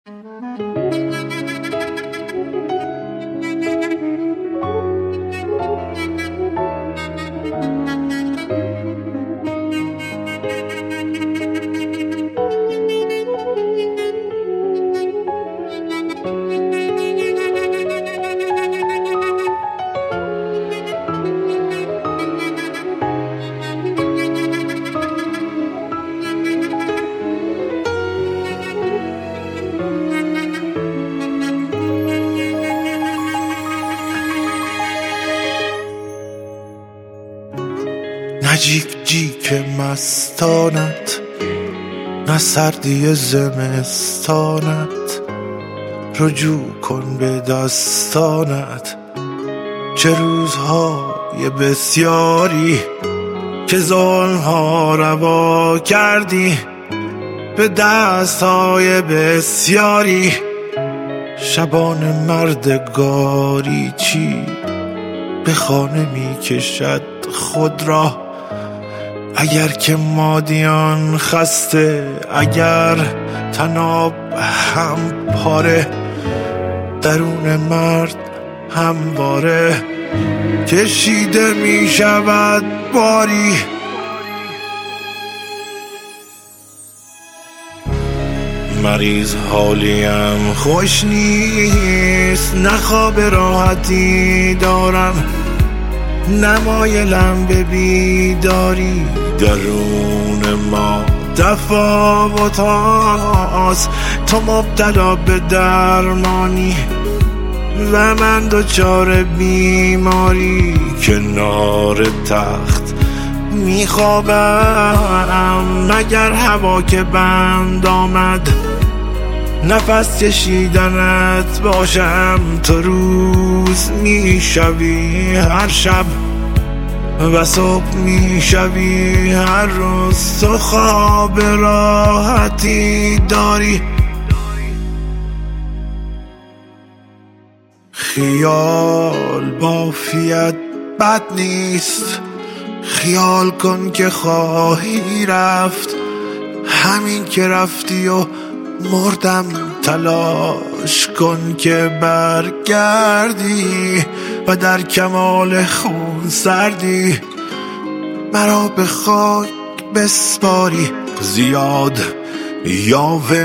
نه جیک جیک مستانت، نه سردی زمستانت، رجوع کن به دستانت. چه روزهای بسیاری که ظلم‌ها روا کردی، به دستهای بسیاری شبان مردگاری چی به خانه می کشد خود را. اگر که مادیان خسته، اگر تناب هم پاره، درون مرد همواره کشیده می شود باری. مریض حالیم خوش نیست، نه خواب راحتی دارم، نمایلم به بیداری. درون ما تفاوت هاست، تو مبتلا به درمانی و من دچار بیماری. کنار تخت میخوابم، مگر هوا که بند آمد نفس کشیدنت باشم. تو روز میشوی هر شب و صبح میشوی هر روز. تو خواب راحتی داری، خیال بافیت بد نیست. خیال کن که خواهی رفت، همین که رفتی و مردم. تلاش کن که برگردی و در کمال خون سردی مرا به خاک بسپاری. زیاد یاوه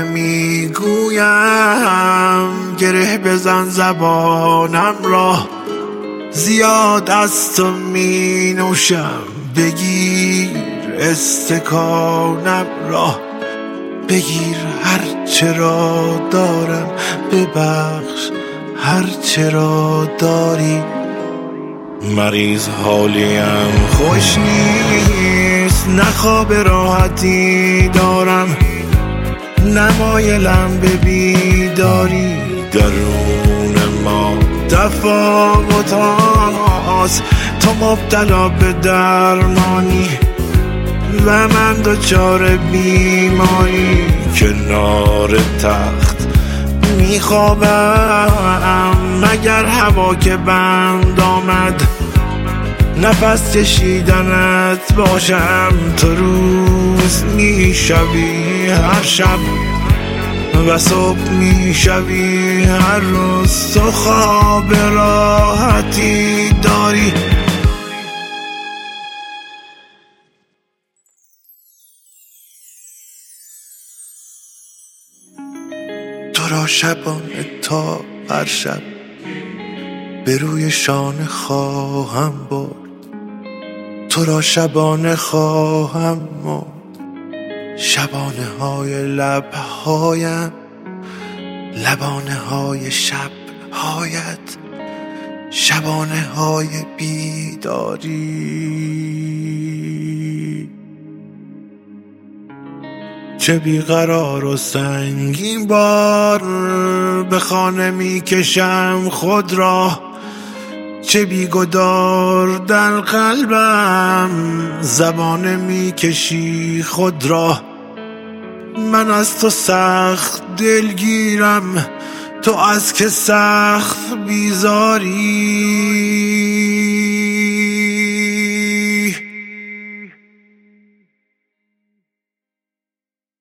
میگویم، گره بزن زبانم را. زیاد از تو می نوشم، بگیر استکانم را. بگیر هر چرا دارم، ببخش هر چرا داری. مریض حالیم خوش نیست، نه خواب راحتی دارم، نمایلم به بیداری. درون ما تفاوت هاست، تو مبتلا به درمانی و من دچار بیماری. کنار تخت میخوابم، مگر هوا که بند آمد نفس کشیدنت باشم. تو روز میشوی هر شب و صبح میشوی هر روز. تو خواب راحتی داری. تو را شبانه تا هر شب به روی شانه خواهم برد. تو را شبانه خواهم مرد. شبانه های لبهایم، لبانه های شبهایت، شبانه های بیداری. چه بیقرار و سنگین بار به خانه می کشم خود را. چه بیگدار در قلبم زبانه می کشی خود را. من از تو سخت دلگیرم، تو از که سخت بیزاری.